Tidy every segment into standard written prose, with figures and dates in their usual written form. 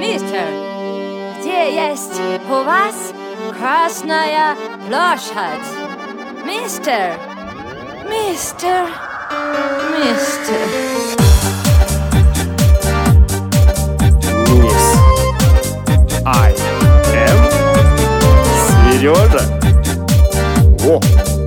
Мистер, где есть у вас Красная площадь? Мистер, мистер, мистер. Мисс I am Сережа. О!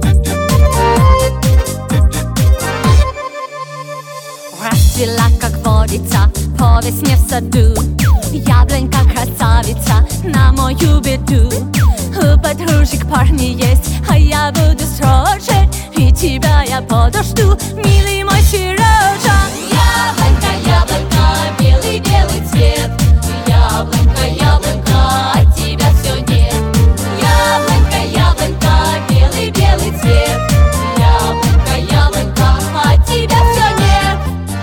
Расцвела, как водится, по весне в саду. Яблонька красавица на мою беду. У подружек парни есть, а я буду строже. И тебя я подожду, милый мой Сережа. Яблонька, яблонька, белый-белый цвет. Яблонька, яблонька, от тебя все нет. Яблонька, яблонька, белый-белый цвет. Яблонька, яблонька, от тебя все нет.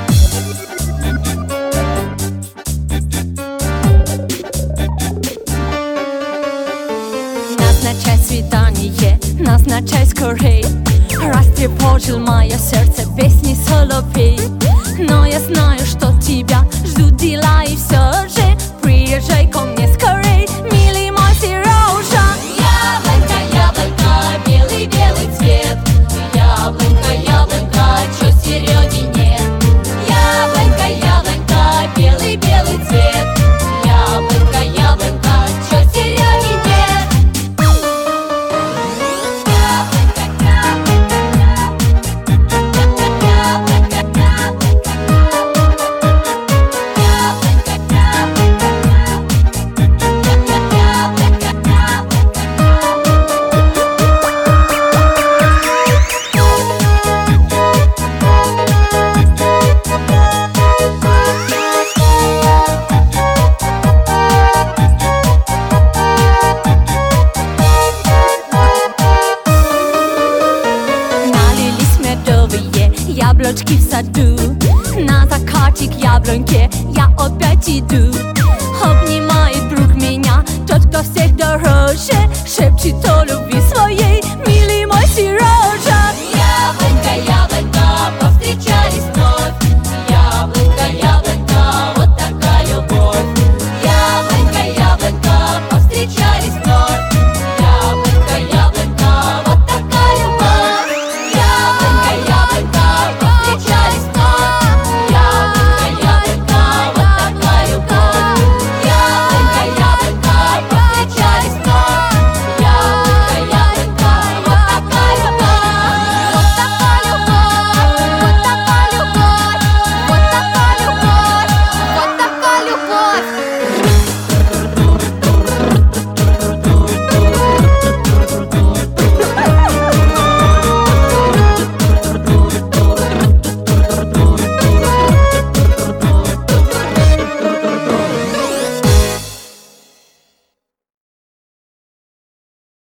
Назначай свидание, назначай скорей. Растревожил мое сердце песни соловей. Но я знаю, что тебя ждут дела, и все же приезжай ко мне скорей, милый мой Сережа. Яблонька, яблонька, белый-белый цвет. Яблонька, яблонька, чё Серёги нет? Яблонька, яблонька, белый-белый цвет. Яблонька, яблонька, чё Серёги нет? Яблочки в саду, на закате к яблоньке я опять иду. Обнимает друг меня, тот, кто всех дороже, шепчет о любви